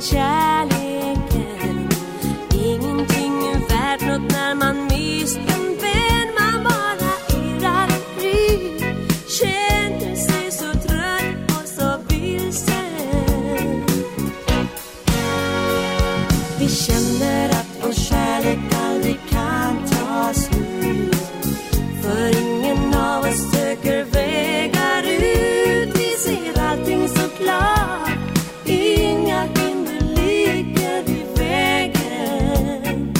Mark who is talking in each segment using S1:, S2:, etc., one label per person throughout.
S1: kärleken. Ingenting är värt något när man mist en vän. Man bara irrar fri, känner sig så trött och så vilsen. Vi känner att vår kärlek aldrig kan ta slut, för ingen av oss söker vägar ut. Vi ser allting så klart, inga hinder ligger i vägen.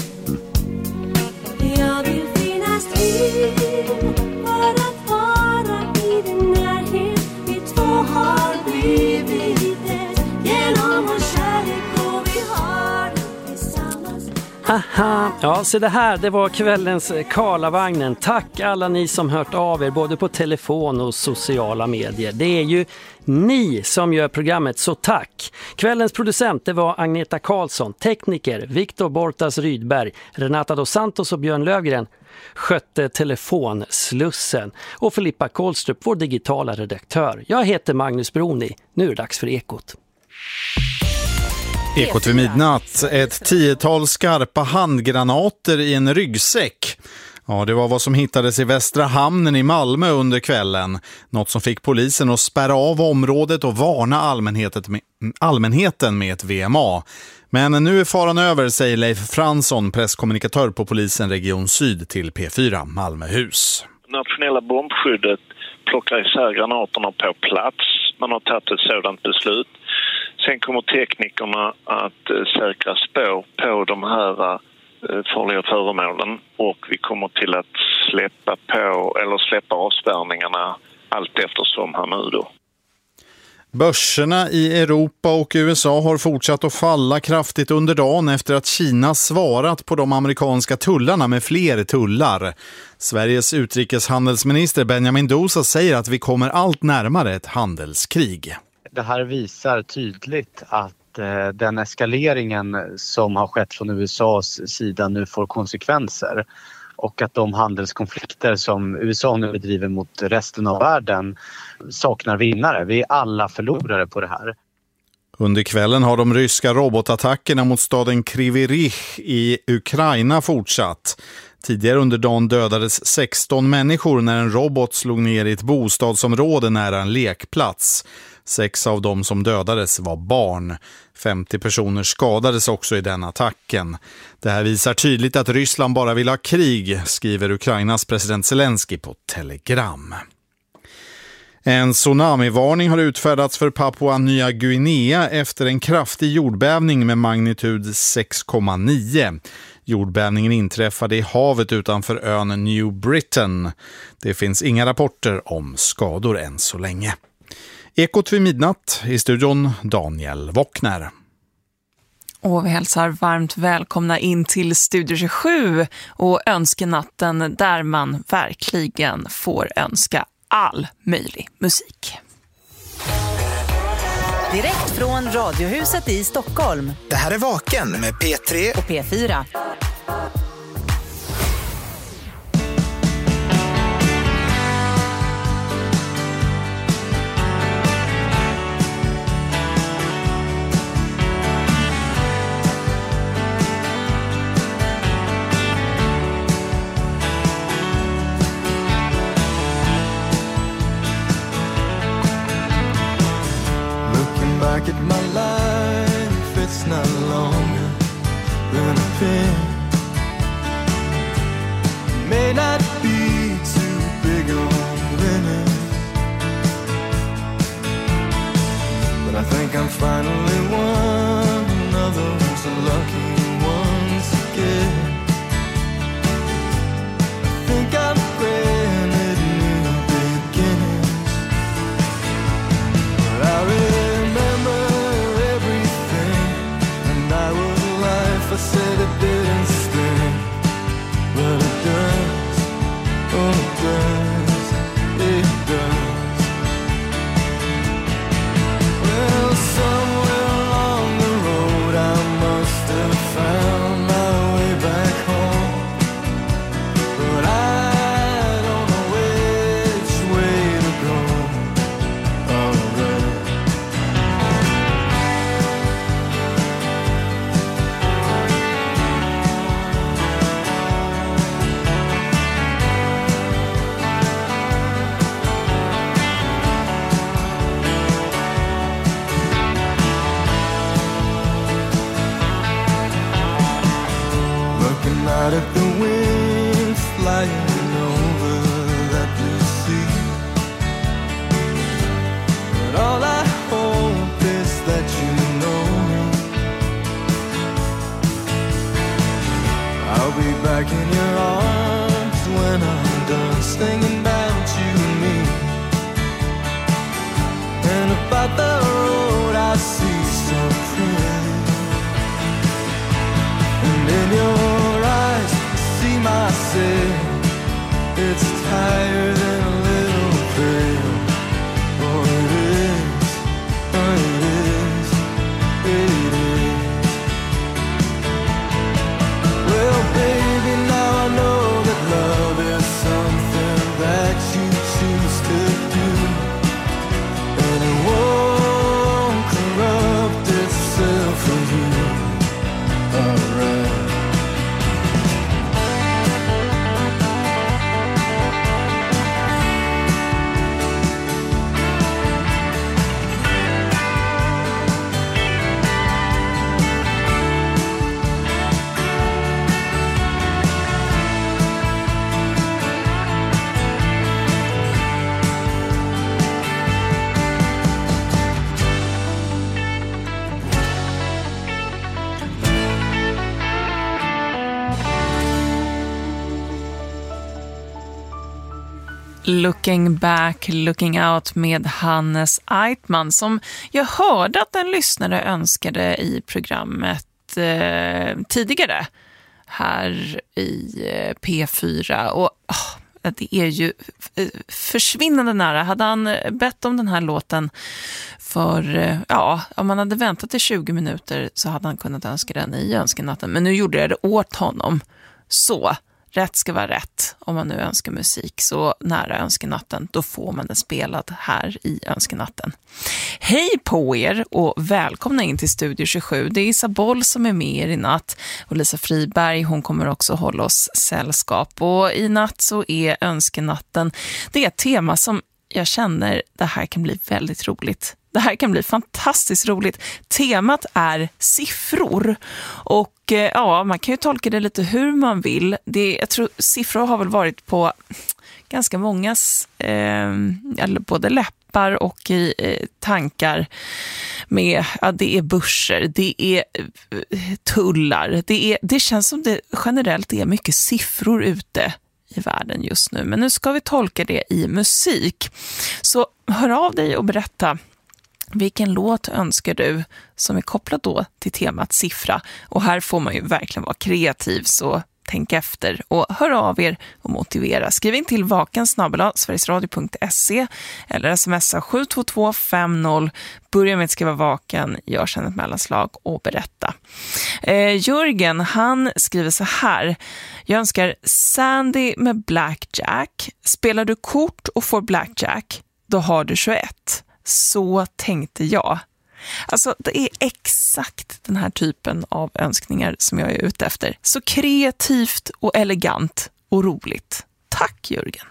S1: Jag vill finnas till för att vara i din närhet. Vi två har blivit ett genom vår kärlek, och vi har det tillsammans.
S2: Haha, ja, så det här, det var kvällens Karlavagnen. Tack alla ni som hört av er både på telefon och sociala medier. Det är ju ni som gör programmet, så tack. Kvällens producent, det var Agneta Karlsson, tekniker Viktor Bortas Rydberg, Renata dos Santos och Björn Lövgren skötte telefonslussen, och Filippa Kohlstrup, vår digitala redaktör. Jag heter Magnus Broni. Nu är det dags för Ekot.
S3: Ekot vid midnatt. Ett 10-tal skarpa handgranater i en ryggsäck. Ja, det var vad som hittades i Västra hamnen i Malmö under kvällen. Något som fick polisen att spärra av området och varna allmänheten med ett VMA. Men nu är faran över, säger Leif Fransson, presskommunikatör på polisen Region Syd till P4 Malmöhus.
S4: Nationella bombskyddet plockar isär granaterna på plats. Man har tagit ett sådant beslut. Sen kommer teknikerna att säkra spår på de här farliga föremålen, och vi kommer till att släppa avspärrningarna allt eftersom här nu då.
S3: Börserna i Europa och USA har fortsatt att falla kraftigt under dagen efter att Kina svarat på de amerikanska tullarna med fler tullar. Sveriges utrikeshandelsminister Benjamin Dosa säger att vi kommer allt närmare ett handelskrig.
S5: Det här visar tydligt att den eskaleringen som har skett från USAs sida nu får konsekvenser, och att de handelskonflikter som USA nu bedriver mot resten av världen saknar vinnare. Vi är alla förlorare på det här.
S3: Under kvällen har de ryska robotattackerna mot staden Kryvyi Rih i Ukraina fortsatt. Tidigare under dagen dödades 16 människor när en robot slog ner i ett bostadsområde nära en lekplats. 6 av dem som dödades var barn. 50 personer skadades också i den attacken. Det här visar tydligt att Ryssland bara vill ha krig, skriver Ukrainas president Zelensky på Telegram. En tsunamivarning har utfärdats för Papua Nya Guinea efter en kraftig jordbävning med magnitud 6,9. Jordbävningen inträffade i havet utanför ön New Britain. Det finns inga rapporter om skador än så länge. Ekot vid midnatt, i studion Daniel Wockner.
S6: Och vi hälsar varmt välkomna in till Studio 27 och önskenatten där man verkligen får önska all möjlig musik.
S7: Direkt från Radiohuset i Stockholm.
S8: Det här är Vaken med P3
S7: och P4.
S9: Back at my life, it's not longer than a pin. May not be too big on winning, but I think I'm finally one of those lucky ones again. I think I'm granted new beginnings, but I I said it didn't sting, but it does, oh it does, it does. Well, somewhere along the road I must have found my way back home, but I What if the wind's flying over that blue sea? But all I hope is that you know me. I'll be back in your arms when I'm done singing about you and me. And about the road I see so pretty. And in your eyes see myself. It's tired and a little pale. Oh it is, oh it is, it is. Well baby, now I know that love is something that you choose to do. And it won't corrupt itself for you. Alright.
S6: Looking back, looking out med Hannes Eitman som jag hörde att en lyssnare önskade i programmet tidigare här i P4 och det är ju försvinnande nära. Hade han bett om den här låten för, om man hade väntat i 20 minuter så hade han kunnat önska den i önskenatten. Men nu gjorde jag det åt honom. Så rätt ska vara rätt. Om man nu önskar musik så nära önskenatten, då får man den spelad här i önskenatten. Hej på er och välkomna in till Studio 27. Det är Isa Boll som är med er i natt och Lisa Friberg, hon kommer också hålla oss sällskap. Och i natt så är önskenatten, det är ett tema som jag känner det här kan bli väldigt roligt. Det här kan bli fantastiskt roligt. Temat är siffror och man kan ju tolka det lite hur man vill. Jag tror siffror har väl varit på ganska mångas både läppar och i tankar med det är börser, det är tullar. Det känns som det generellt är mycket siffror ute i världen just nu. Men nu ska vi tolka det i musik. Så hör av dig och berätta. Vilken låt önskar du som är kopplad då till temat siffra? Och här får man ju verkligen vara kreativ, så tänk efter och hör av er och motivera. Skriv in till vaken@sverigesradio.se eller smsa 72250. Börja med att skriva vaken, gör sedan ett mellanslag och berätta. Jörgen, han skriver så här. Jag önskar Sandy med Blackjack. Spelar du kort och får Blackjack, då har du 21. Så tänkte jag. Alltså det är exakt den här typen av önskningar som jag är ute efter. Så kreativt och elegant och roligt. Tack Jörgen.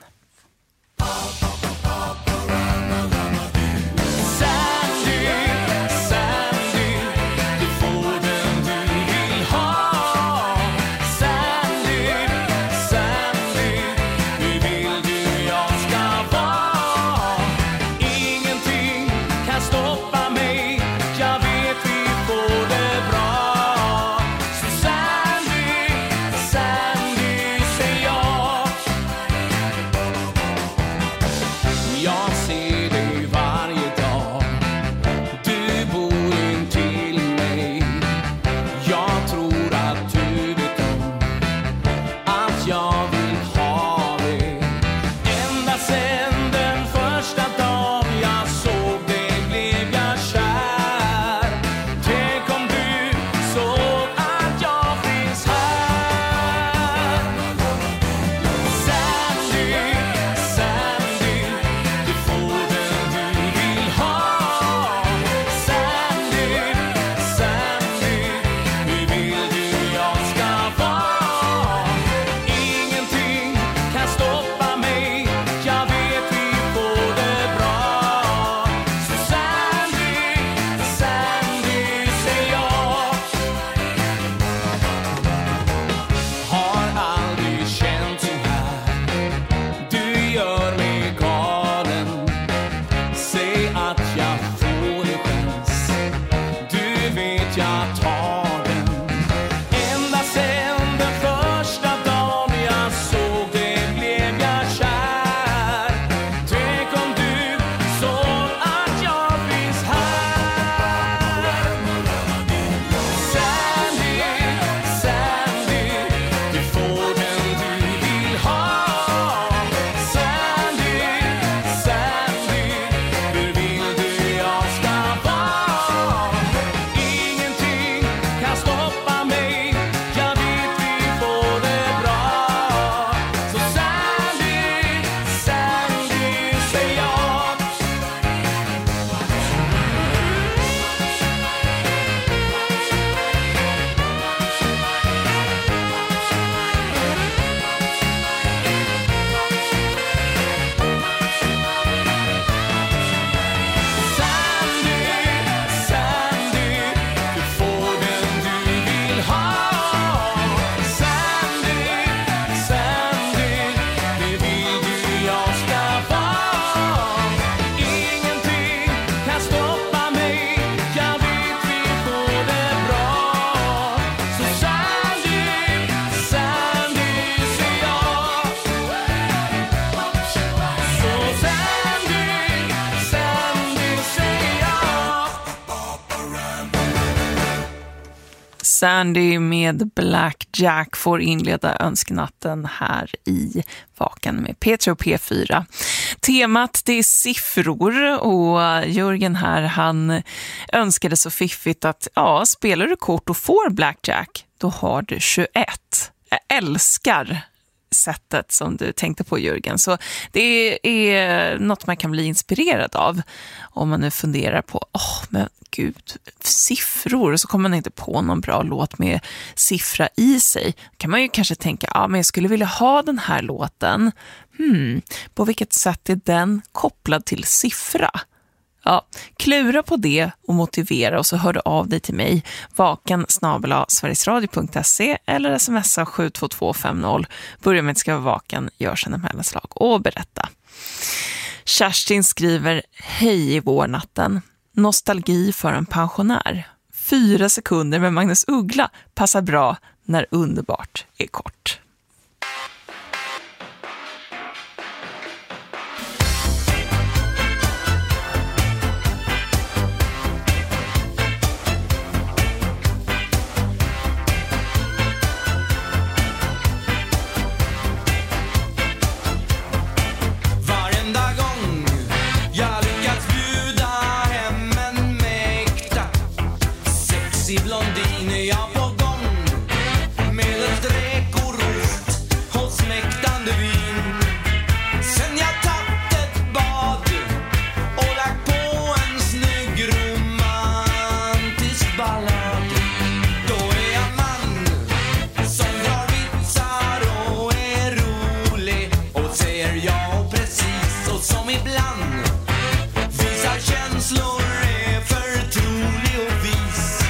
S9: att jag tar den. Ända sen den första dagen jag såg det blev jag kär. Tänk om du såg att jag finns här. Sandy, Sandy, du får den du vill ha. Sandy, Sandy, hur vill du jag ska vara? Ingenting kan stoppa mig, jag vet vi får det bra. Så Sandy, Sandy, säg ja. Sandy, Sandy, du får den du vill ha. Sandy, Sandy, det vill du jag ska vara. Ingenting kan stoppa mig, jag vet vi får det bra. Så Sandy, Sandy, säg ja. Så Sandy, Sandy, säg ja.
S6: Sandy med Black Jack får inleda önskenatten här i Vaken med P3 och P4. Temat det är siffror och Jörgen här, han önskade så fiffigt att spelar du kort och får Black Jack, då har du 21. Jag älskar sättet som du tänkte på, Jörgen. Så det är något man kan bli inspirerad av om man nu funderar på men gud, siffror, så kommer man inte på någon bra låt med siffra i sig. Kan man ju kanske tänka, men jag skulle vilja ha den här låten. På vilket sätt är den kopplad till siffra? Ja, klura på det och motivera, och så hör du av dig till mig, vaken@sverigesradio.se eller smsa 72250. Börja med att skriva vaken, gör sen en mellanslag och berätta. Kerstin skriver: hej i vårnatten. Nostalgi för en pensionär. 4 sekunder med Magnus Uggla passar bra när underbart är kort.
S9: Blondin, jag på gång med ett räkor och smäktande vin. Sen jag tagit ett bad och lagt på en snygg romantisk ballad. Då är jag man som drar vitsar och är rolig och säger ja precis, och som ibland visar känslor, är förtrolig och vis.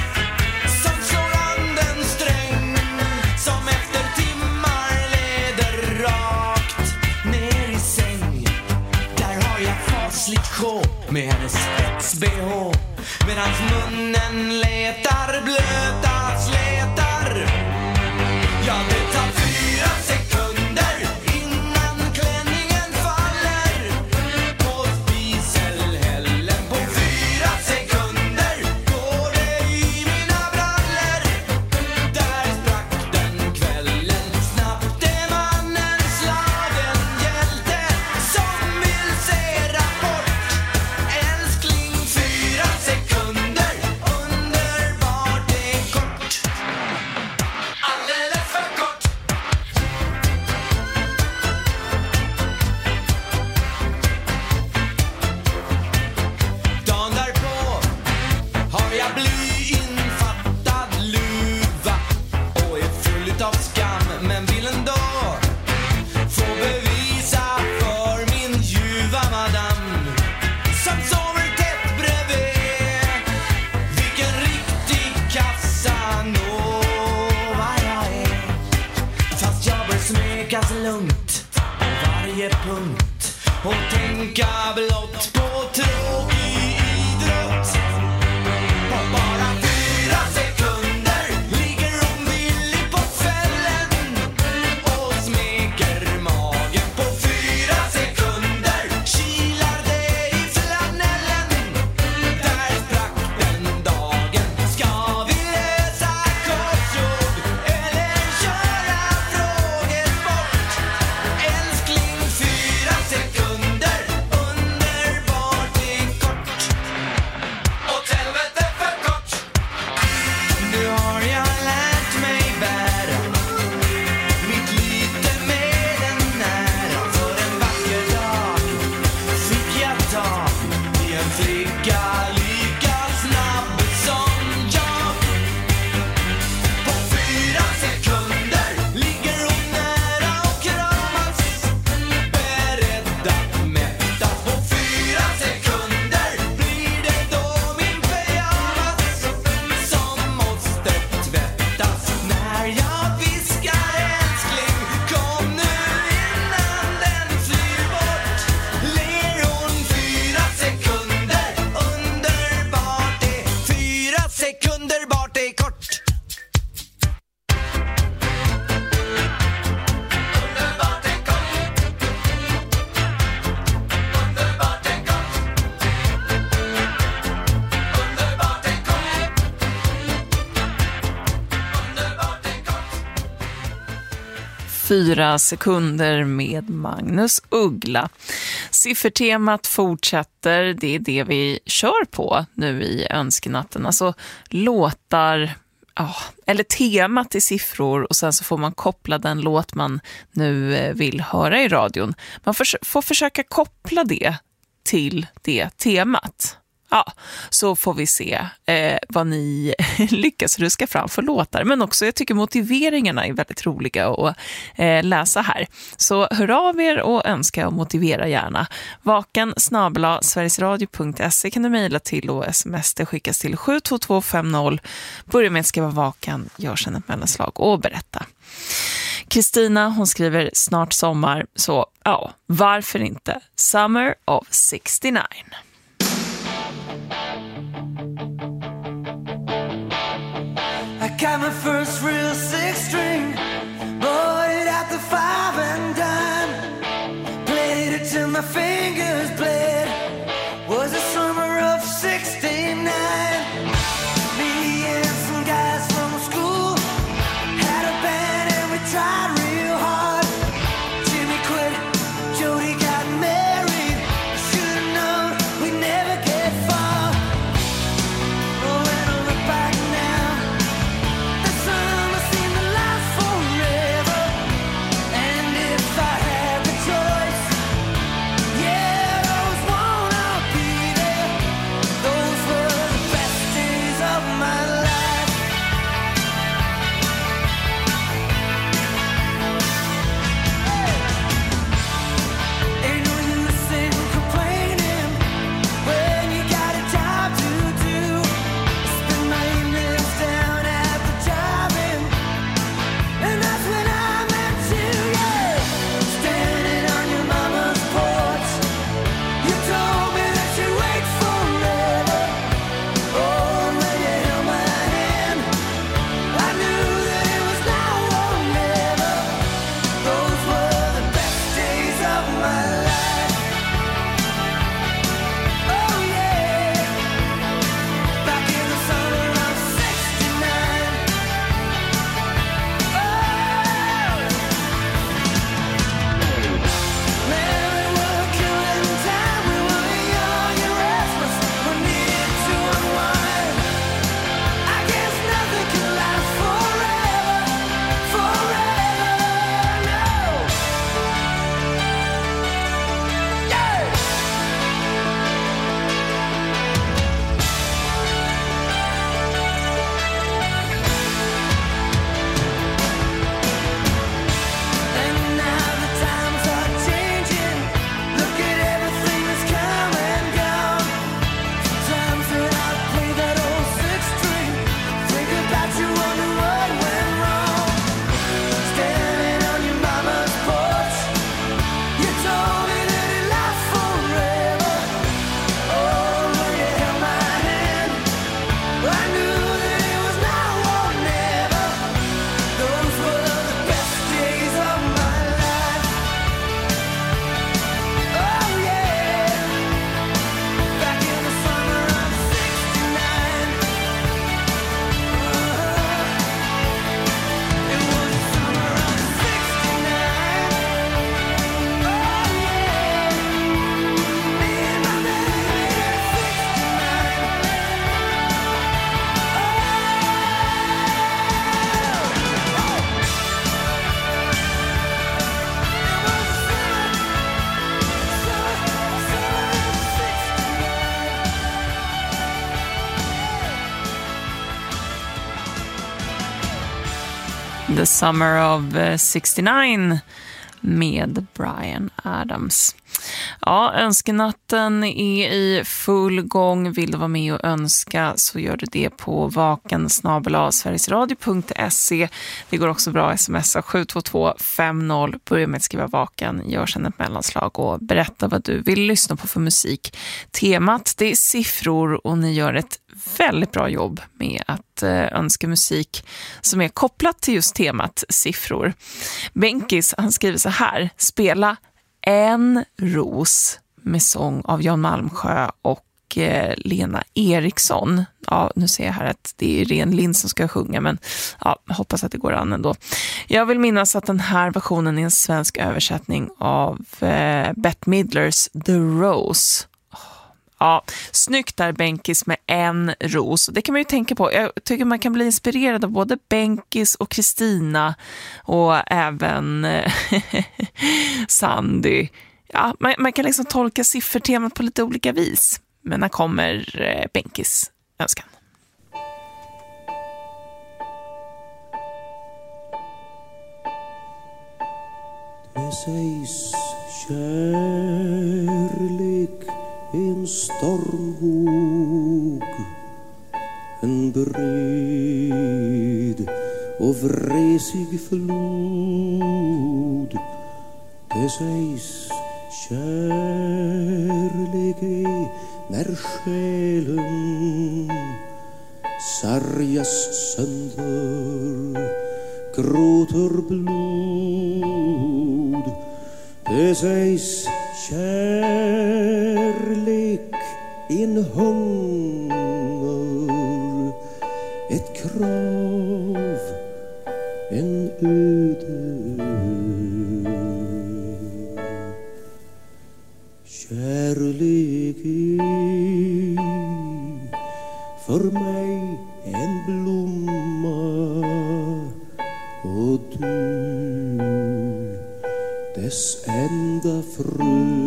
S9: Med hennes spets-BH, medans munnen letar blöta slätar. Ja, det tar 4 sekunder innan klänningen faller på spiselhällen. På 4 sekunder går det i mina brallor. Där sprack den kvällen. Snabbt är mannen slagen hjälte som vill se rapport. Älskling, 4 sekunder, underbart är kort. Alldeles för kort. Dagen därpå har jag blyinfattad luva och är full utav skam, men vill ändå få bevisa för min ljuva madame som sover tätt bredvid. Vilken riktig Casanova jag är. Fast jag bör smekas lugnt på varje punkt och tänka blott på tråkig idrott. På bara 4 sekunder
S6: 4 sekunder med Magnus Uggla. Siffertemat fortsätter, det är det vi kör på nu i önskenatten. Alltså låtar, eller temat i siffror och sen så får man koppla den låt man nu vill höra i radion. Man får försöka koppla det till det temat. Ja, så får vi se vad ni lyckas ruska fram för låtar. Men också, jag tycker motiveringarna är väldigt roliga att läsa här. Så hör av er och önska och motivera gärna. vaken@sverigesradio.se kan du mejla till och sms det skickas till 72250. Börja med att skriva vaken, gör sen ett mellanslag och berätta. Kristina, hon skriver snart sommar, så ja, varför inte? Summer of 69.
S9: I got my first real 6-string, bought it at the 5 and dime, played it till my fingers bled, was the summer of 69. Me and some guys from school had a band and we tried real hard. Jimmy quit, Jody got married, should've known we'd never get far. Oh, when I look back now, the summer seemed to last forever. And if I had the choice, yeah, I always wanna be there. Those were the best days of my life. Ain't no use in complaining when you got a job to do. Spend my evenings down at the drive-in, and that's when I met you, yeah. Standing on your mama's porch, you told me that you'd wait forever. Oh, when you held my hand, I knew that it was now or never. Those were the best days of my life. Oh yeah, back in the summer of 69. Oh, man, we were killing time. We were young and restless. We needed to unwind. I guess nothing can last forever, forever, no. Yeah. And now the times are changing. Look at everything that's come and gone. Sometimes when I play that old 6-string, think about you, wonder what went wrong. Standing on your mama's porch, you told me that it lasts forever. Oh, when you held my hand, I knew that it was now or never. Those were the best days of my life. Oh yeah, back in the summer of 69. It was the summer of 69. Oh yeah, me and my baby at 69.
S6: The Summer of 69 med Bryan Adams. Ja, önskenatten är i full gång. Vill du vara med och önska så gör du det på vaken@sverigesradio.se. Det går också bra att smsa 72250. Börja med att skriva vaken, gör sen ett mellanslag och berätta vad du vill lyssna på för musik. Temat, det är siffror och ni gör ett väldigt bra jobb med att önska musik som är kopplat till just temat siffror. Benkis, han skriver så här: spela En ros med sång av Jan Malmsjö och Lena Eriksson. Ja, nu ser jag här att det är Irene Lind som ska sjunga, men ja, hoppas att det går an ändå. Jag vill minnas att den här versionen är en svensk översättning av Bette Midlers The Rose. Ja, snyggt där Benkis med en ros. Det kan man ju tänka på. Jag tycker man kan bli inspirerad av både Benkis och Kristina och även Sandy. Ja, man kan liksom tolka siffertemat på lite olika vis. Men när kommer Benkis önskan?
S10: Det sägs kärlek, en stormvåg, en bred och vresig flod. Det sägs kärlek är när själen sargas sönder, gråter blod. Det sägs kärlek, en hunger, ett krav, en öde. Kärlek är för mig en blomma och du dess enda frö.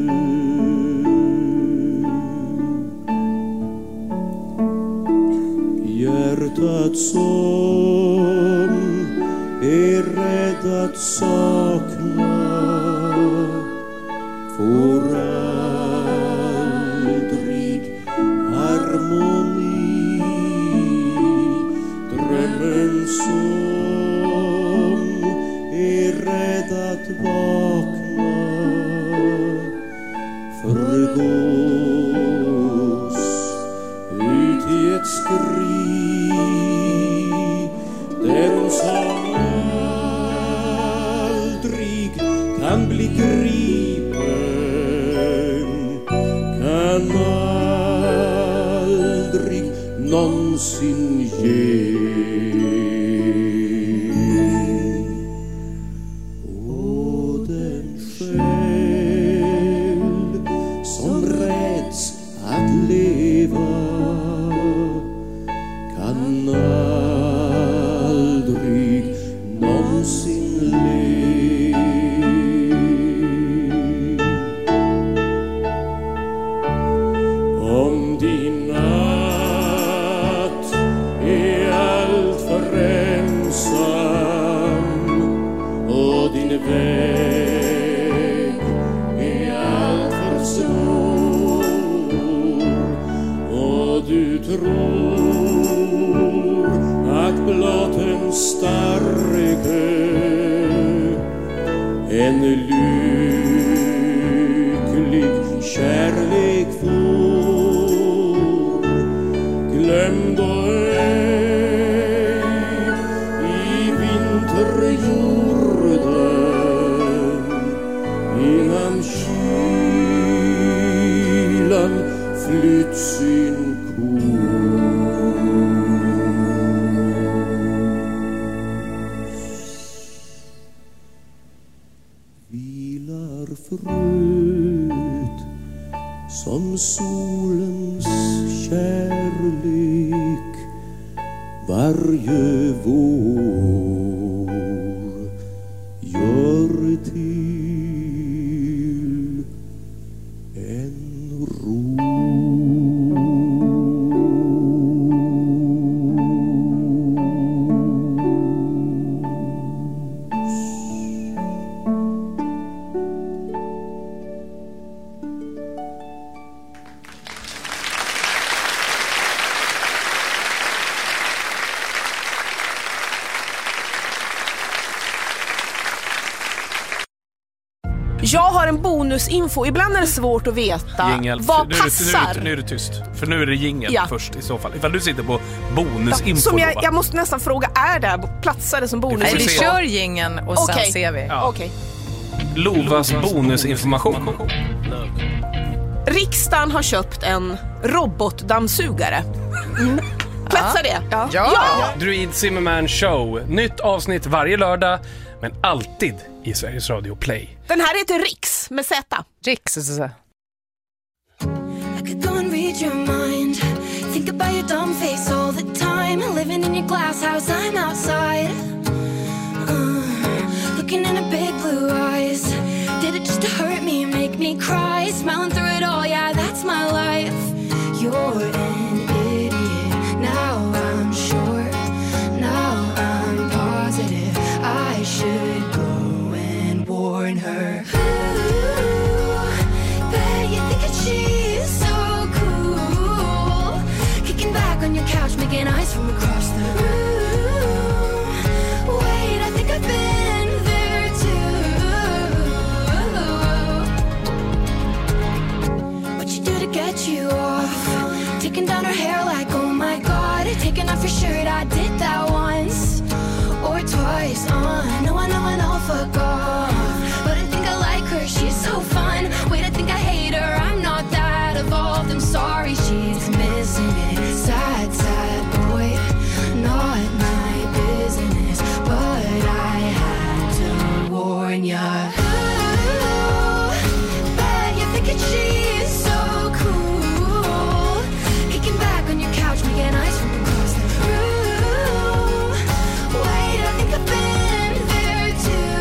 S10: Hjärtat som är rädd att sakna får aldrig harmoni. Drömmen som är rädd att vakna förgås ut i ett skri. Den som aldrig kan bli gripen kan aldrig någonsin ge. Och den själ som räds att leva kan aldrig någonsin le. Om din natt är alltför ensam och din väg är alltför svår och du tror att blott en starke, en lycklig kärlek får, glöm då ej i vinterjorden innan kylan flytt sin vilar fröet som solens kärlek varje vår gör till en ros.
S11: Jag har en bonusinfo. Ibland är det svårt att veta
S12: Jingel.
S11: vad passar.
S12: Nu är det tyst. För nu är det jingel först i så fall. Ifall du sitter på bonusinfo.
S11: Som jag måste nästan fråga, är det platsar det som bonusinfo?
S6: Nej, vi kör jingeln och sen ser vi.
S11: Okej.
S12: Lovas bonusinformation.
S11: Riksdagen har köpt en robotdammsugare. Platsar det?
S12: Ja! Druid Zimmerman Show. Nytt avsnitt varje lördag, men alltid i Sveriges Radio Play.
S11: Den här heter Riks med Z.
S6: Riks.
S13: I could go and read your mind. Think about your dumb face all the time. Living in your glass house, I'm outside. Looking in her big blue eyes. Did it just to hurt me and make me cry? Smiling through it all, yeah, that's my life. You're an idiot. Now I'm sure. Now I'm positive. I should go and warn her. Ooh, bet you think that she's so cool. Kicking back on your couch, making eyes from across the room. Wait, I think I've been there too. What you do to get you off? Taking down her hair like, oh my god. Taking off your shirt, I did that once or twice. I know, fuck off. But I think I like her, she's so fun. Wait, I think I hate her, I'm not that evolved. I'm sorry, she's missing it. Sad, sad boy, not my business. But I had to warn ya. Ooh, bet you think that she's so cool. Kicking back on your couch, making eyes from across the room. Wait, I think I've been there too.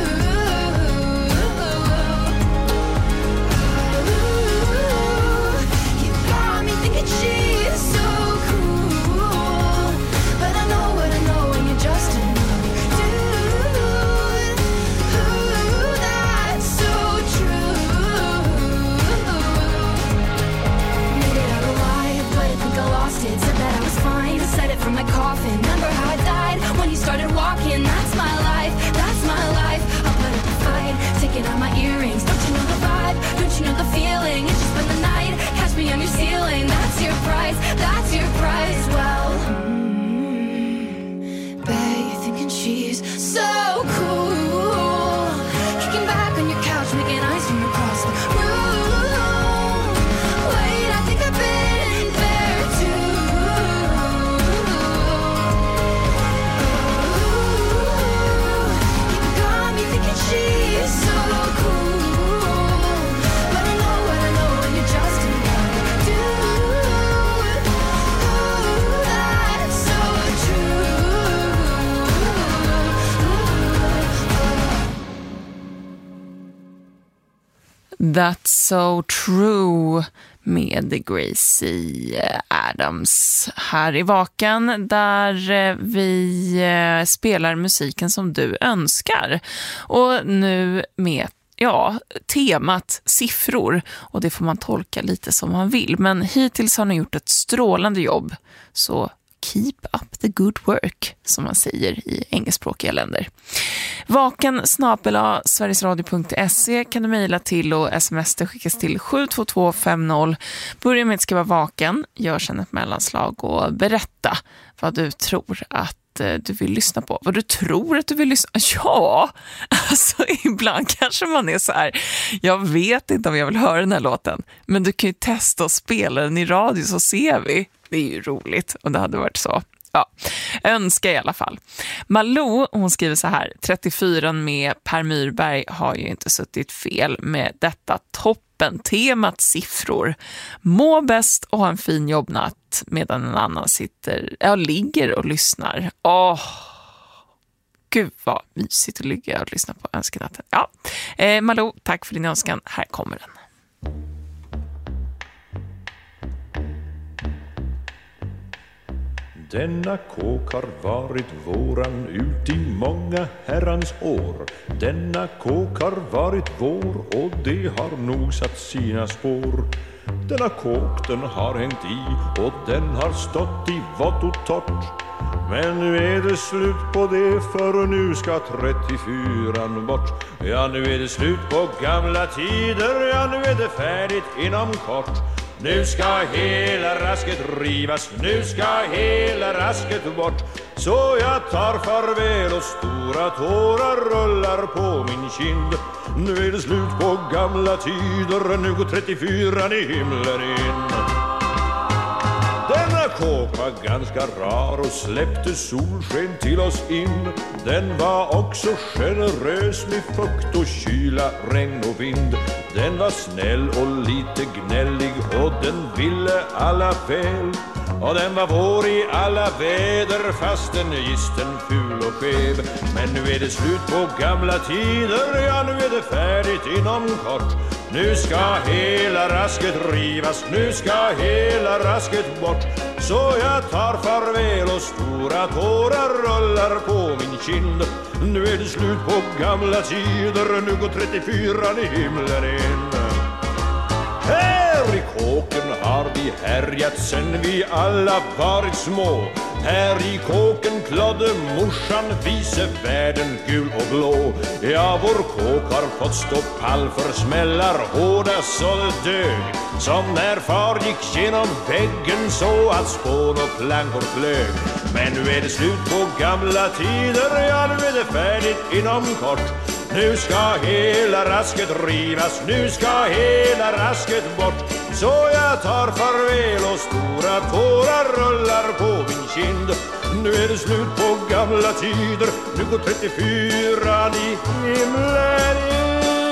S13: Ooh, you got me thinking she's so cool. But I know what I know when you're just another dude. Ooh, that's so true. Made it out alive, but I think I lost it. Said that I was fine, said it from my coffin. Remember how I died when you started walking? That's my life, that's my life. I'll put up a fight, taking out my earrings. Don't you know the vibe? Don't you know the feeling? It's just spend the night, catch me on your ceiling. That's your price, that's your price. Well, bet you're thinking she's so cool. Kicking back on your couch, making eyes from across the room. Wait, I think I've been there too. You got me thinking she's so cool. But I know what I know when you're just another dude. Ooh, that's so true.
S6: That's so true med Gracie Adams här i Vaken, där vi spelar musiken som du önskar. Och nu med temat siffror, och det får man tolka lite som man vill. Men hittills har ni gjort ett strålande jobb, så keep up the good work, som man säger i engelskspråkiga länder. vaken@sverigesradio.se kan du mejla till, och sms det skickas till 72250. Börja med att skriva vaken, gör sedan ett mellanslag och berätta vad du tror att du vill lyssna på. Vad du tror att du vill lyssna. Ja, alltså ibland kanske man är så här, jag vet inte om jag vill höra den här låten, men du kan ju testa att spela den i radio, så ser vi. Det är ju roligt om det hade varit så. Ja, önska i alla fall. Malou, hon skriver så här: 34 med Per Myrberg har ju inte suttit fel med detta toppen-temat siffror. Må bäst och ha en fin jobbnatt, medan en annan ligger och lyssnar. Gud vad mysigt att ligga och lyssna på önskenatten. Ja, Malou, tack för din önskan. Här kommer den.
S10: Denna kåk har varit våran ut i många herrans år. Denna kåk har varit vår och det har nog satt sina spår. Denna kåk den har hängt i och den har stått i vått och torrt. Men nu är det slut på det, för nu ska 34an bort. Ja, nu är det slut på gamla tider, ja, nu är det färdigt inom kort. Nu ska hela rasket rivas, nu ska hela rasket bort. Så jag tar farväl och stora tårar rullar på min kind. Nu är det slut på gamla tider, nu går 34 i himlen in. Denna kåk var ganska rar och släppte solsken till oss in. Den var också generös med fukt och kyla, regn och vind. Den var snäll och lite gnällig och den ville alla väl. Och den var vår i alla väder fastän gisten ful och skev. Men nu är det slut på gamla tider, ja nu är det färdigt inom kort. Nu ska hela rasket rivas, nu ska hela rasket bort. Så jag tar farväl och stora tårar rullar på min kind. Nu är det slut på gamla tider, nu går 34 i himlen in. Här i kåken har vi härjat sen vi alla varit små. Här i kåken klodde morsan vise världen gul och blå. Ja, vår kåk har fått stå pall för smällar hårda så det dög. Som när far gick genom väggen så att spån och plankor flög. Men nu är det slut på gamla tider, ja nu är det färdigt inom kort. Nu ska hela rasket rivas, nu ska hela rasket bort. Så jag tar farväl och stora tårar rullar på min kind. Nu är det slut på gamla tider, nu går 34 i himlen in.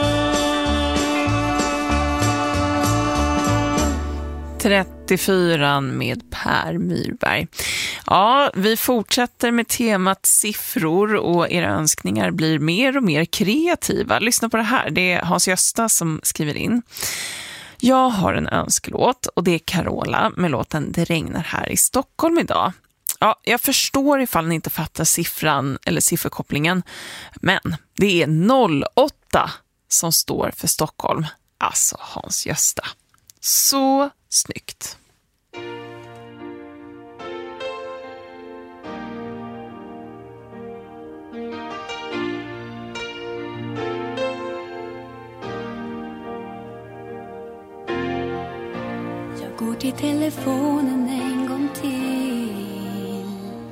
S6: 34 med Per Myrberg. Ja, vi fortsätter med temat siffror och era önskningar blir mer och mer kreativa. Lyssna på det här, det är Hans Gösta som skriver in. Jag har en önskelåt och det är Carola med låten Det regnar här i Stockholm idag. Ja, jag förstår ifall ni inte fattar siffran eller sifferkopplingen, men det är 08 som står för Stockholm. Alltså Hans Gösta. Så snyggt.
S13: Jag går till telefonen en gång till.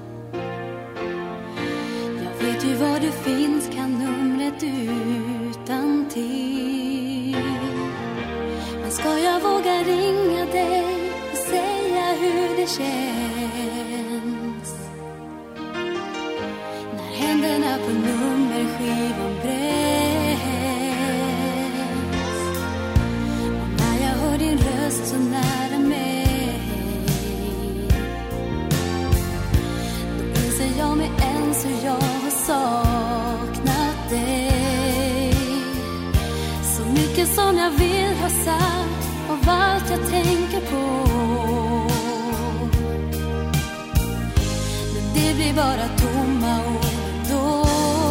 S13: Jag vet ju var du finns, kan numret utan till. Men ska jag våga ringa dig och säga hur det känns? När händerna på nummerskivan bränns. Och när jag hör din röst så nära mig, då inser jag med ens hur jag har saknat dig. Så mycket som jag vill ha sagt av allt jag tänker på, men det blir bara tomma ord då.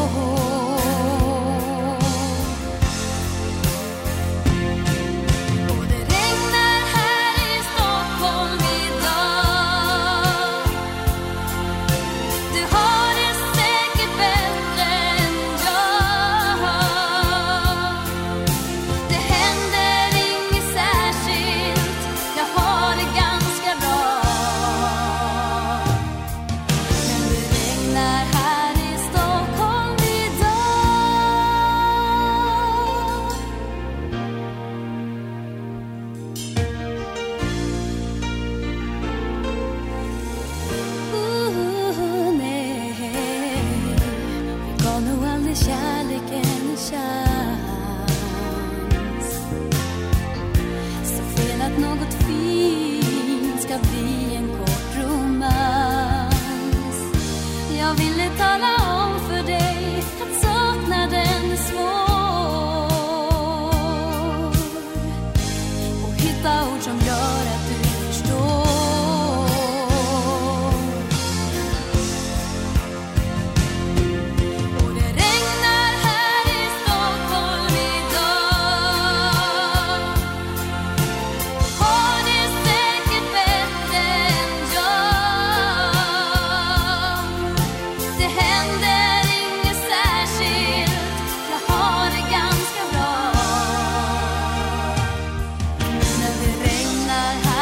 S13: Och det regnar här i Stockholm idag. Du har det säkert bättre än jag. Det händer inget särskilt, jag har det ganska bra. Men det regnar här i Stockholm idag. Nej, vi gav nog aldrig kärleken en chans. Så fel att något fint ska bli en kort romans. Jag ville tala om för dig att saknaden är svår, och hitta ord som gör att du förstår. Och det regnar här i Stockholm idag. Har det säkert bättre än jag. Det händer inget särskilt, jag har det ganska bra. När det regnar här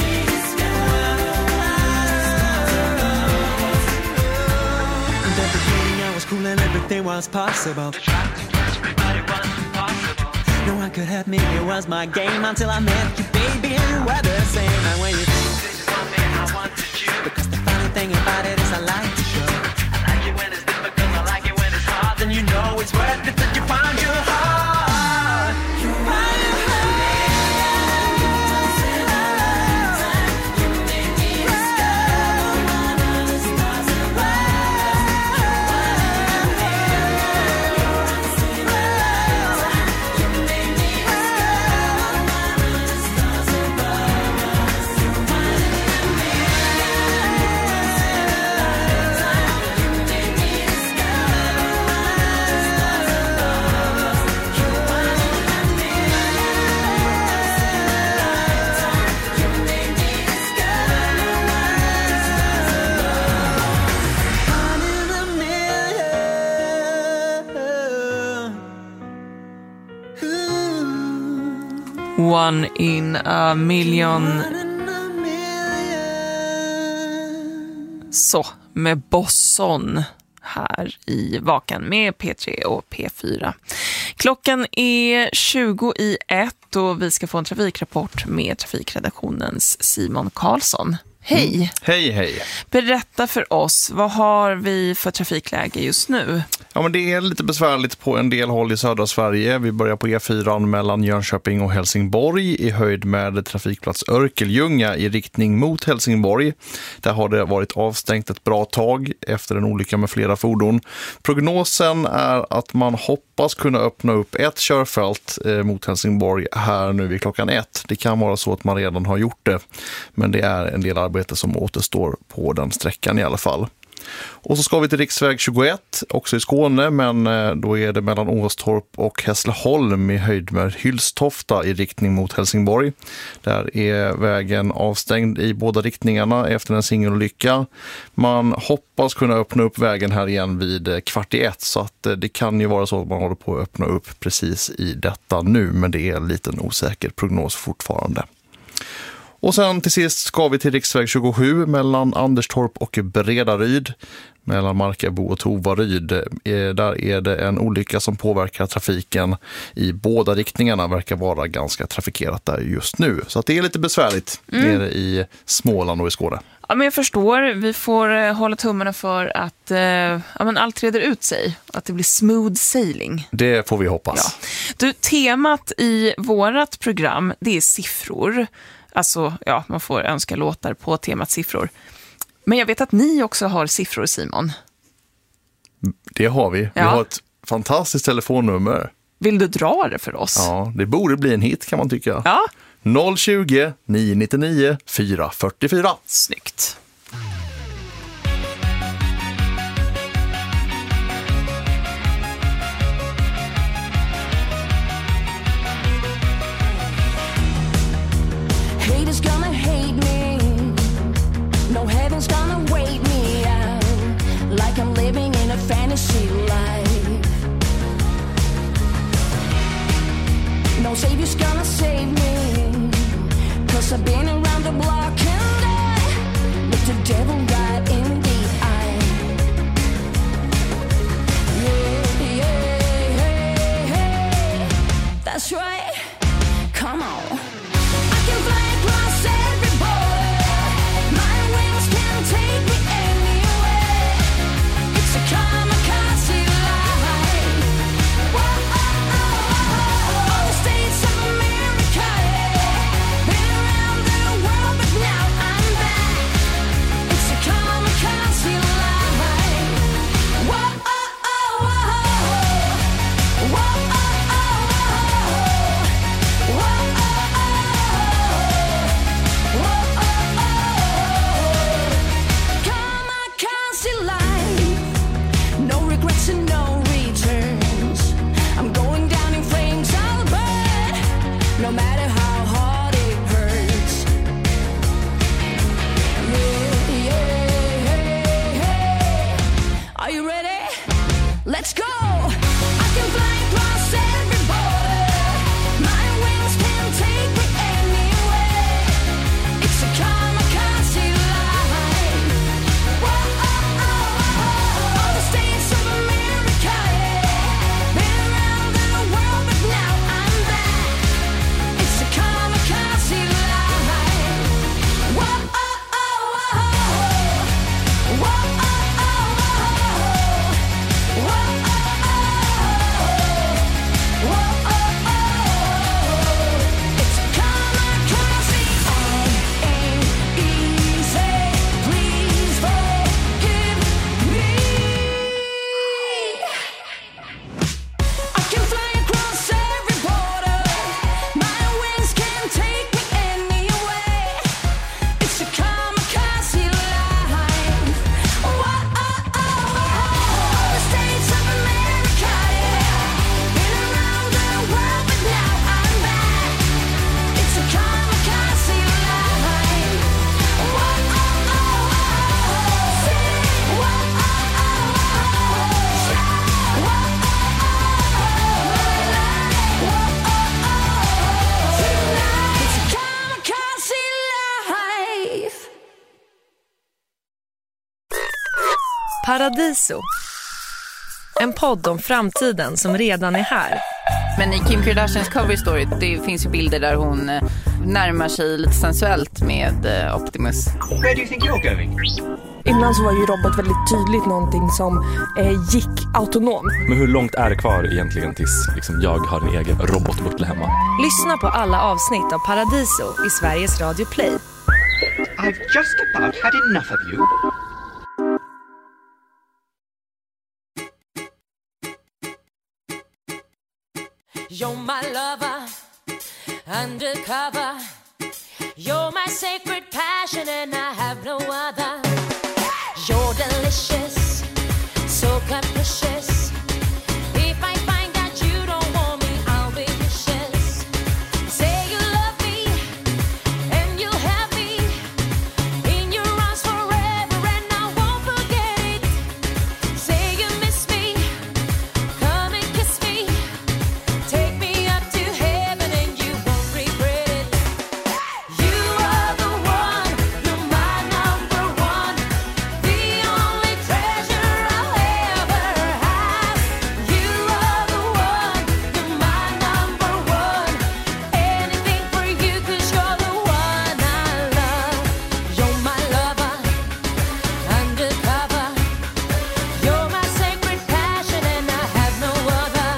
S9: Cool and everything was possible. No one could help me, it was my game until I met you, baby, and you were the same. And when you want me, I wanted you. Because the funny thing about it is I like to show. I like it when it's difficult, I like it when it's hard. Then you know it's worth it that you found your heart. You find your heart. You made me discover one of the stars above.
S6: One in a million. Så, med Bosson här i Vaken med P3 och P4. Klockan är 20:01 och vi ska få en trafikrapport med trafikredaktionens Simon Karlsson. Hej!
S14: Hej, hej.
S6: Berätta för oss, vad har vi för trafikläge just nu?
S14: Ja, men det är lite besvärligt på en del håll i södra Sverige. Vi börjar på E4 mellan Jönköping och Helsingborg i höjd med trafikplats Örkelljunga i riktning mot Helsingborg. Där har det varit avstängt ett bra tag efter en olycka med flera fordon. Prognosen är att man hoppas kunna öppna upp ett körfält mot Helsingborg här nu vid klockan 1. Det kan vara så att man redan har gjort det, men det är en del arbete som återstår på den sträckan i alla fall. Och så ska vi till riksväg 21, också i Skåne, men då är det mellan Åstorp och Hässleholm i höjd med Hylstofta i riktning mot Helsingborg. Där är vägen avstängd i båda riktningarna efter en singelolycka. Man hoppas kunna öppna upp vägen här igen vid 12:45, så att det kan ju vara så att man håller på att öppna upp precis i detta nu, men det är en liten osäker prognos fortfarande. Och sen till sist ska vi till riksväg 27 mellan Anderstorp och Bredaryd, mellan Markabo och Tovaryd. Där är det en olycka som påverkar trafiken i båda riktningarna, verkar vara ganska trafikerat där just nu. Så att det är lite besvärligt nere i Småland och i Skåne.
S6: Ja, men jag förstår. Vi får hålla tummarna för att allt reder ut sig. Att det blir smooth sailing.
S14: Det får vi hoppas.
S6: Ja. Du, temat i vårat program, det är siffror. Alltså, ja, man får önska låtar på temat siffror. Men jag vet att ni också har siffror, Simon.
S14: Det har vi. Vi har ett fantastiskt telefonnummer.
S6: Vill du dra det för oss?
S14: Ja, det borde bli en hit kan man tycka.
S6: Ja.
S14: 020 999 444.
S6: Snyggt.
S13: Haters gonna hate me. No heaven's gonna wait me out. Like I'm living in a fantasy life. No savior's gonna save me. 'Cause I've been around the block and I look the devil right in the eye. Yeah, yeah, hey, hey. That's right. Come on. I can fly across every border. My wings can take me anywhere. It's a kamikaze life. Whoa, oh, oh, oh. All the states of America, yeah. Been around the world, but now I'm back. It's a kamikaze life. Whoa, oh, oh, oh. Whoa, oh, oh, oh. Whoa, oh, kamikaze life. No regrets and no returns. I'm going down in flames, I'll burn. No matter how hard it hurts. Yeah, yeah, hey, hey. Are you ready? Let's go. I can fly across every border. My wings can take me anywhere. It's a kamikaze life. Whoa, oh, oh, oh. All the states of America, yeah. Been around the world, but now I'm back. It's a kamikaze life. Whoa, oh, oh, oh. Whoa, oh, oh, oh. Whoa, oh, oh. Whoa, oh, oh. It's a kamikaze. I ain't easy. Please forgive me. I can fly across every border. My wings can take me anywhere. It's a kamikaze life. Whoa, oh, oh, oh. All the states of America, yeah. Been around the world, but now I'm back. It's a kamikaze life. Whoa, oh, oh, oh. Whoa, oh, oh, oh. Whoa, it's a kamikaze life.
S15: Paradiso. En podd om framtiden som redan är här.
S16: Men i Kim Kardashians cover story, det finns ju bilder där hon närmar sig lite sensuellt med Optimus.
S17: Where do you think you're going?
S11: Innan så var ju robot väldigt tydligt någonting som gick autonomt.
S18: Men hur långt är det kvar egentligen tills jag har en egen robotbutler hemma?
S15: Lyssna på alla avsnitt av Paradiso i Sveriges Radio Play.
S17: I've just about had enough of you.
S1: You're my lover, undercover. You're my sacred passion and I have no other. You're delicious. delicious, so capricious. If I find that you don't want me, I'll be vicious. Say you love me, and you'll have me in your arms forever, and I won't forget it. Say you miss me, come and kiss me, take me up to heaven, and you won't regret it. You are the one, you're my number one, the only treasure I'll ever have. You are the one, you're my number one, anything for you 'cause you're the one I love. You're my lover, undercover. You're my sacred passion and I have no other.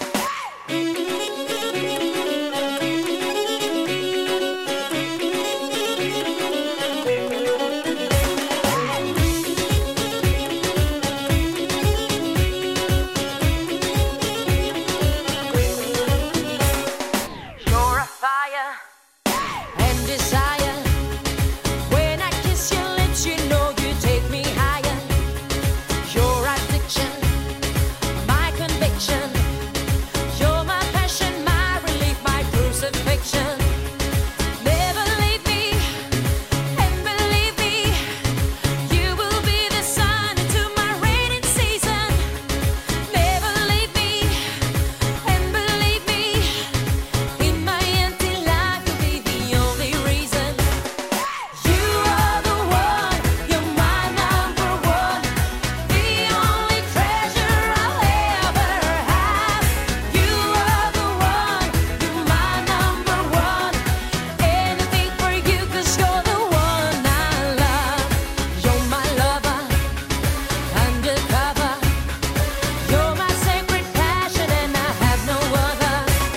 S1: You're a fire and desire. When I kiss your lips, you know you take me higher. Your addiction, my conviction. You're my passion, my relief, my crucifixion. Never leave me, and believe me, you will be the sun into my rainy season. Never leave me, and believe me, in my empty life you'll be the only reason. You are the one, you're my number one, the only treasure I'll ever have. You are the one, you're my number one, anything for you 'cause you're the one I love. You're my lover, undercover. You're my sacred passion and I have no other.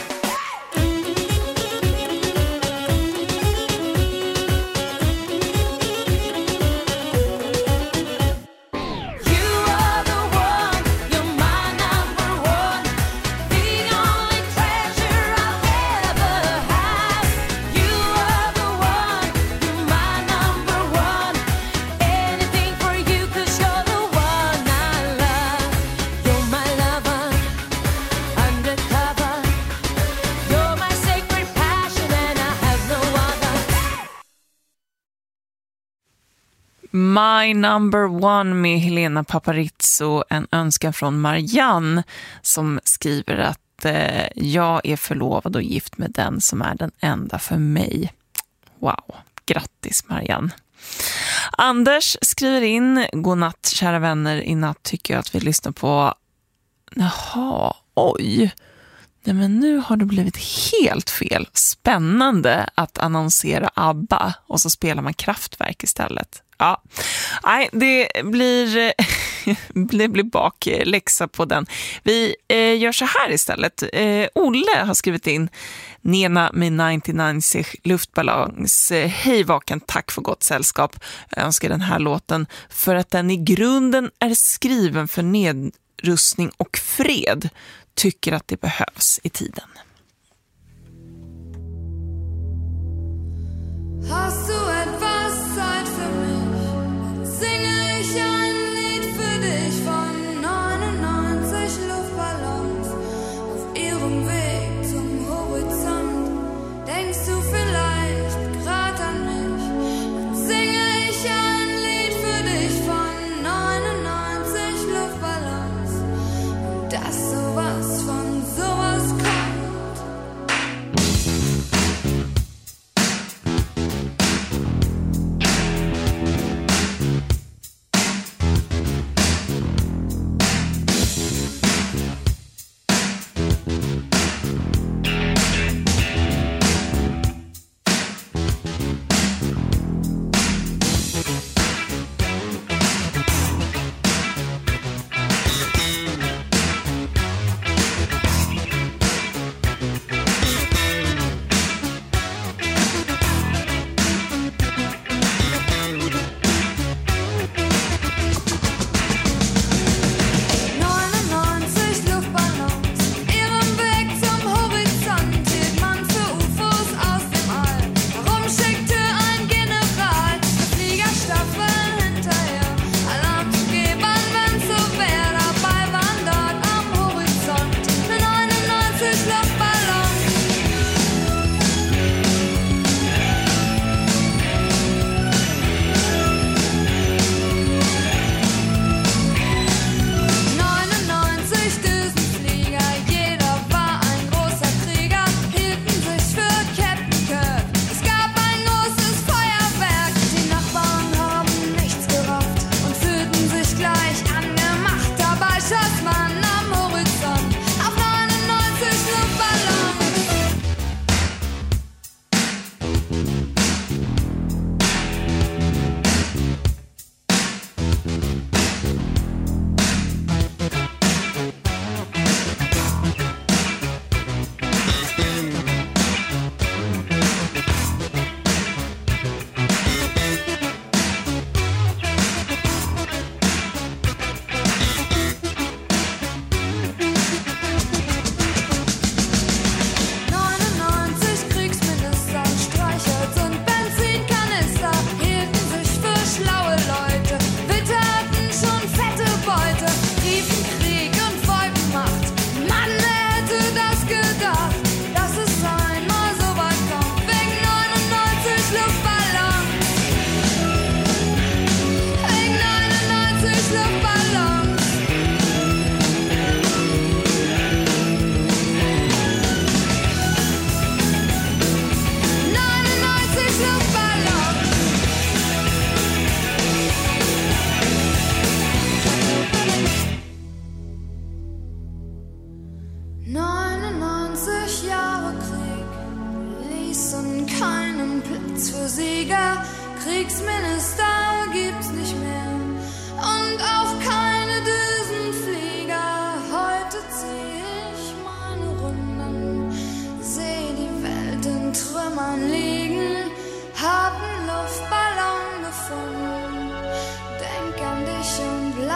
S1: You are the one, you're my number one, the only treasure I'll ever have. You are the one, you're my number one, anything for you 'cause you're the one I love. You're my lover, undercover. You're my sacred passion and I have no other.
S6: My Number One med Helena Paparizou, en önskan från Marianne som skriver att jag är förlovad och gift med den som är den enda för mig. Wow, grattis Marianne. Anders skriver in: godnatt kära vänner, i natt tycker jag att vi lyssnar på... Jaha, oj. Nej, men nu har det blivit helt fel. Spännande att annonsera ABBA och så spelar man Kraftwerk istället. Ja, nej, det blir bakläxa på den. Vi gör så här istället. Olle har skrivit in: Nena med 99 luftballons. Hej vaken, tack för gott sällskap. Jag önskar den här låten för att den i grunden är skriven för nedrustning och fred. Tycker att det behövs i tiden.
S13: Hast du etwas Zeit für mich? Singe ich ein Lied für dich von 99 Luftballons auf ihrem Weg zum Horizont. Denkst du vielleicht grad an mich? Dann singe ich ein Lied für dich von 99 Luftballons und dass sowas von sowas kommt.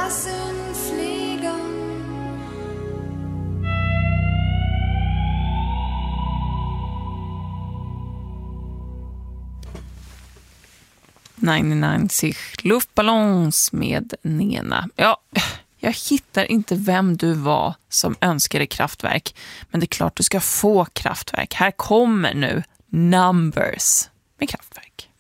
S13: lassen flygen.
S6: 99 Luftballons med Nena. Ja, jag hittar inte vem du var som önskade Kraftwerk. Men det är klart du ska få Kraftwerk. Här kommer nu Numbers med Kraftwerk.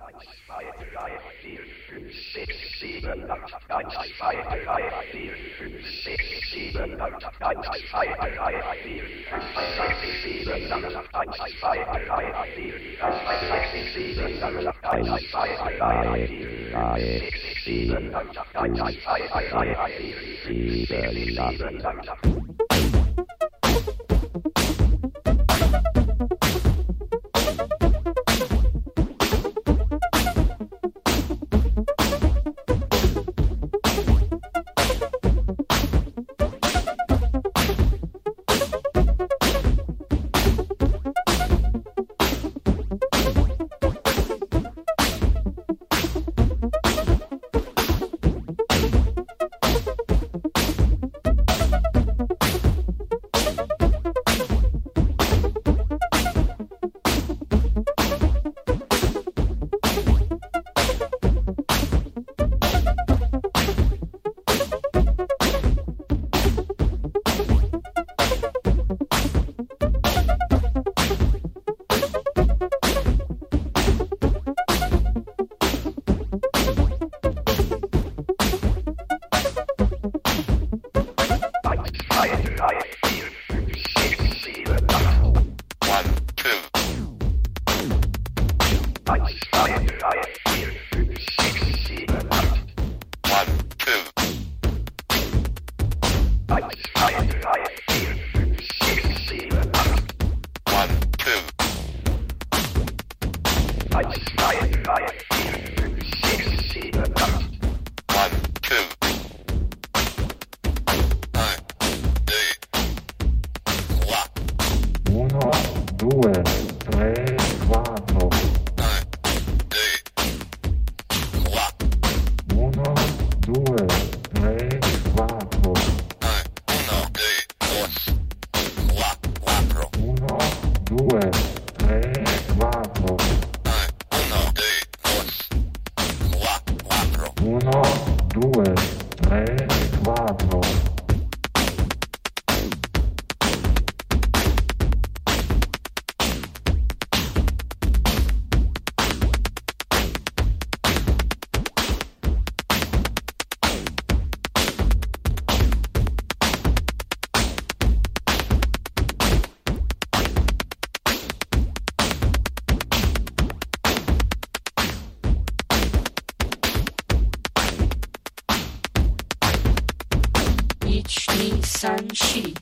S1: Sanchi.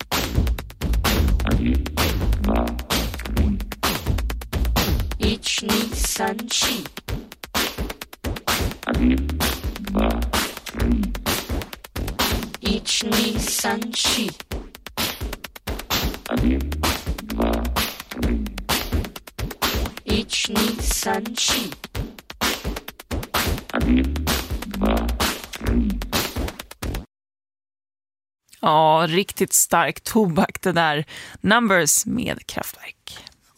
S1: Ichni Sanchi. Ichni Sanchi. Ichni Sanchi.
S6: Ja, riktigt stark tobak det där. Numbers med Kraftwerk.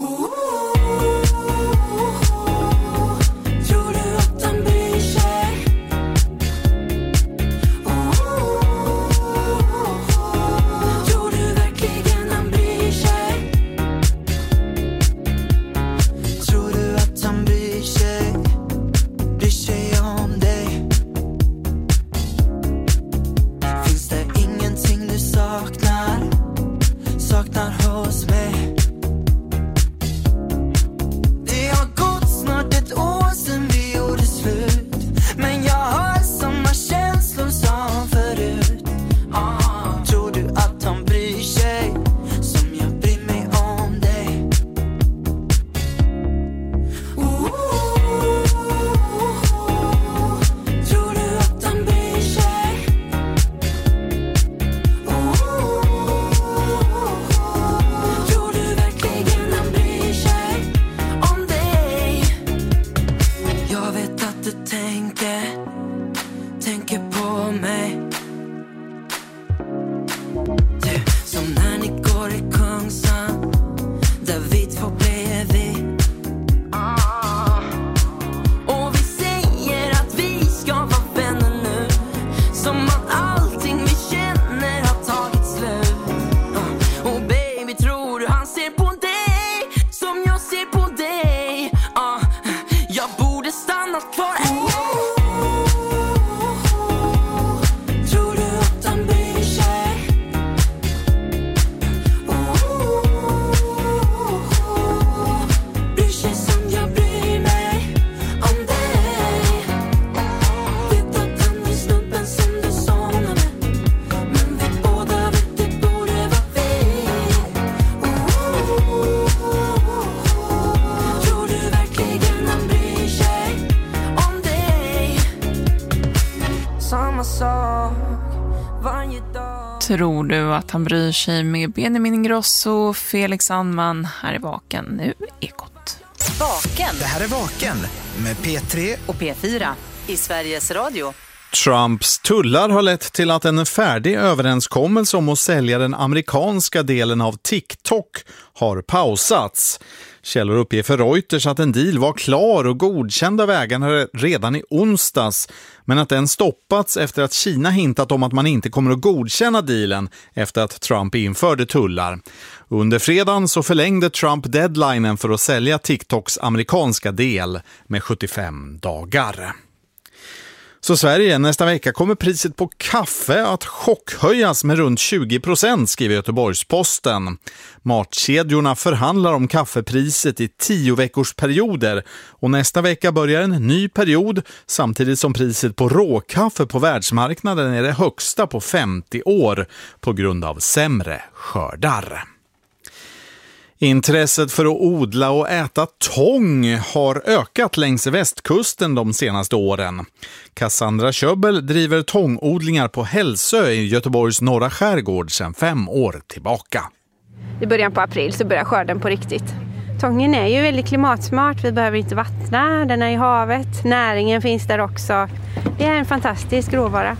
S1: Tror du att han bryr sig? Tror du verkligen han bryr sig?
S9: Tror du att han bryr sig om dig? Finns det ingenting du saknar hos mig? Det har gått snart ett år sedan vi gjorde slut, men jag har samma känslor som förut. Tror du att han bryr sig som jag bryr mig om dig?
S1: Tror du att han bryr sig? Tror du verkligen han bryr sig om dig?
S9: Jag vet att du tänker på mig.
S1: samma sak varje dag.
S6: Tror du att han bryr sig med Benjamin Ingrosso, Felix Sandman? Här är Vaken, nu Ekot.
S7: Vaken.
S8: Det här är Vaken med P3
S7: och P4 i Sveriges Radio.
S3: Trumps tullar har lett till att en färdig överenskommelse om att sälja den amerikanska delen av TikTok har pausats. Källor uppger för Reuters att en deal var klar och godkänd av ägarna redan i onsdags, men att den stoppats efter att Kina hintat om att man inte kommer att godkänna dealen efter att Trump införde tullar. Under fredagen så förlängde Trump deadlinen för att sälja TikToks amerikanska del med 75 dagar. Så Sverige, nästa vecka kommer priset på kaffe att chockhöjas med runt 20%, skriver Göteborgs-Posten. Matkedjorna förhandlar om kaffepriset i 10-veckorsperioder och nästa vecka börjar en ny period samtidigt som priset på råkaffe på världsmarknaden är det högsta på 50 år på grund av sämre skördar. Intresset för att odla och äta tång har ökat längs västkusten de senaste åren. Cassandra Köbbel driver tångodlingar på Hälsö i Göteborgs norra skärgård sedan 5 år tillbaka.
S19: I början på april så börjar skörden på riktigt. Tången är ju väldigt klimatsmart, vi behöver inte vattna, den är i havet, näringen finns där också. Det är en fantastisk råvara.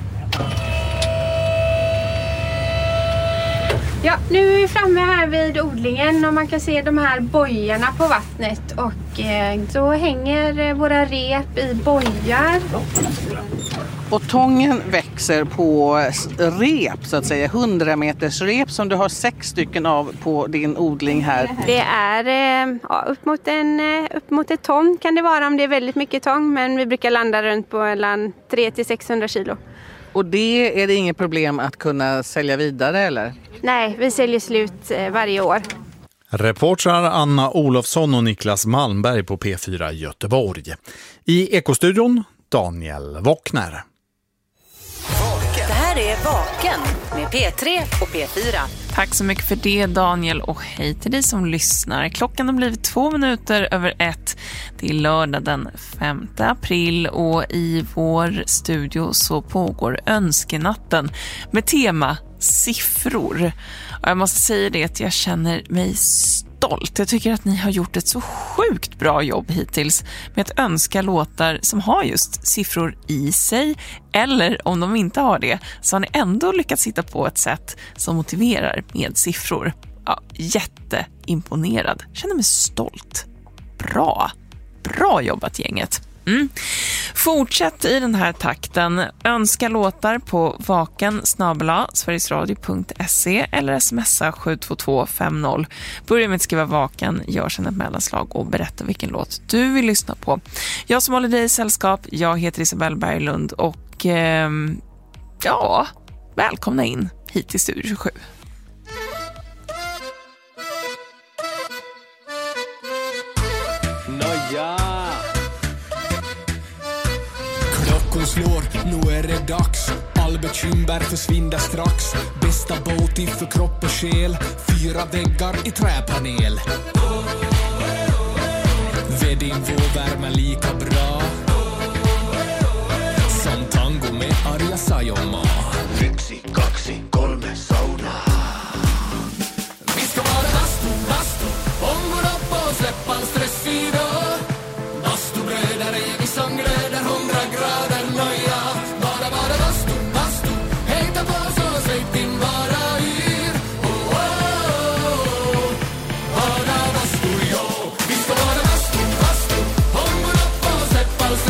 S19: Ja, nu är vi framme här vid odlingen och man kan se de här bojarna på vattnet och så hänger våra rep i bojar.
S20: Och tången växer på rep så att säga, 100 meters rep som du har 6 stycken av på din odling här.
S19: Det är upp mot ett ton kan det vara om det är väldigt mycket tång, men vi brukar landa runt på 300-600 kilo.
S20: Och det är det inget problem att kunna sälja vidare eller?
S19: Nej, vi säljer slut varje år.
S3: Reportrar Anna Olofsson och Niklas Malmberg på P4 Göteborg. I Ekostudion, Daniel Wockner.
S7: Det här är Vaken med P3 och P4.
S6: Tack så mycket för det, Daniel, och hej till dig som lyssnar. Klockan har blivit 2:02. Det är lördag den 5 april och i vår studio så pågår önskenatten med tema siffror. Och jag måste säga det att jag känner mig stolt. Jag tycker att ni har gjort ett så sjukt bra jobb hittills med att önska låtar som har just siffror i sig, eller om de inte har det så har ni ändå lyckats hitta på ett sätt som motiverar med siffror. Ja, jätteimponerad. Känner mig stolt. Bra jobbat gänget. Fortsätt i den här takten. Önska låtar på vaken@sverigesradio.se eller smsa 72250. Börja med att skriva Vaken, gör sedan ett mellanslag och berätta vilken låt du vill lyssna på. Jag som håller dig i sällskap, jag heter Isabelle Berglund och välkomna in hit till Studio 27.
S9: Klockan slår, nu är det dags. All bekymmer försvinner strax. Bästa båt för kropp och själ. 4 väggar i träpanel. Vedin får värma lika bra som tango med Arja Saijonmaa. 1, 2, 3 sauna. Vi ska vara bastu, ångon upp och släppa all stress idag. Bastubröder är vi som gröder 100 grader nöja. Bara bastu, hejta på så släpp in bara yr. Bara bastu, ja. Vi ska vara bastu, ångon upp och släppa all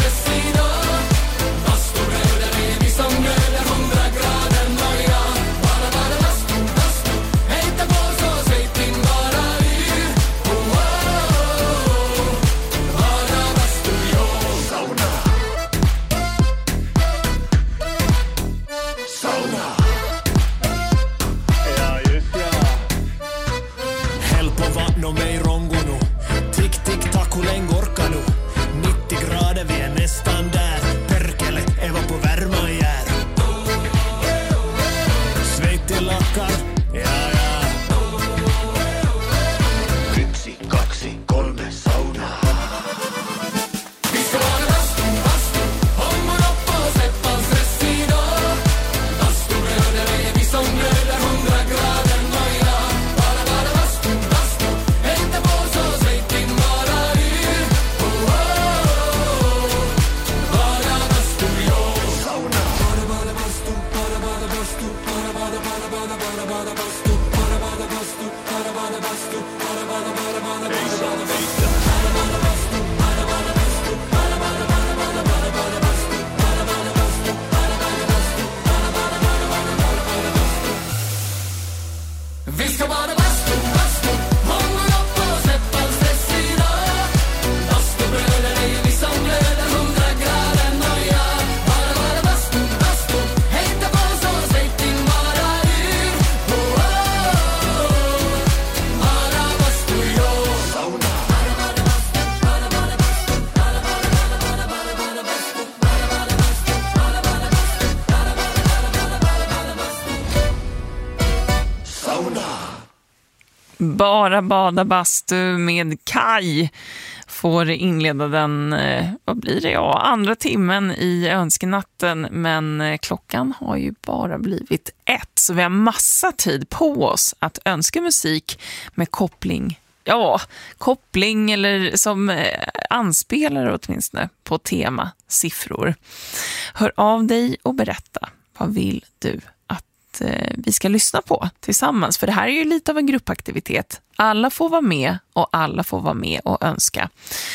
S6: Bara bada bastu med Kaj får inleda den, vad blir det? Ja, andra timmen i önskenatten, men klockan har ju bara blivit 1, så vi har massa tid på oss att önska musik med koppling eller som anspelare åtminstone på tema siffror. Hör av dig och berätta, vad vill du att vi ska lyssna på tillsammans? För det här är ju lite av en gruppaktivitet. Alla får vara med och alla får vara med och önska.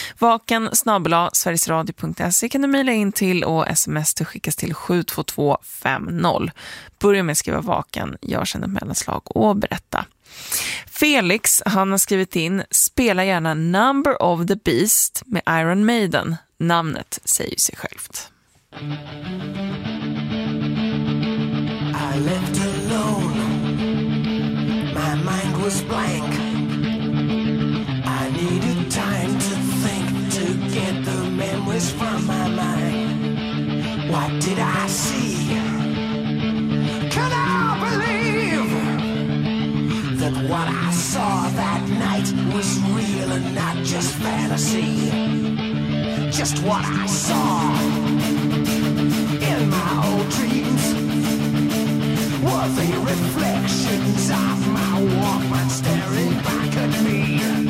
S6: vaken@sverigesradio.se kan du mejla in till, och sms det skickas till 72250. Börja med att skriva vaken, gör sen ett mellanslag och berätta. Felix, han har skrivit in: spela gärna Number of the Beast med Iron Maiden. Namnet säger sig självt.
S9: I left alone. My mind was blank. I needed time to think, to get the memories from my mind. What did I see? Can I believe that what I saw that night was real and not just fantasy? Just what I saw in my old dreams were the reflections of my Walkman staring back at me.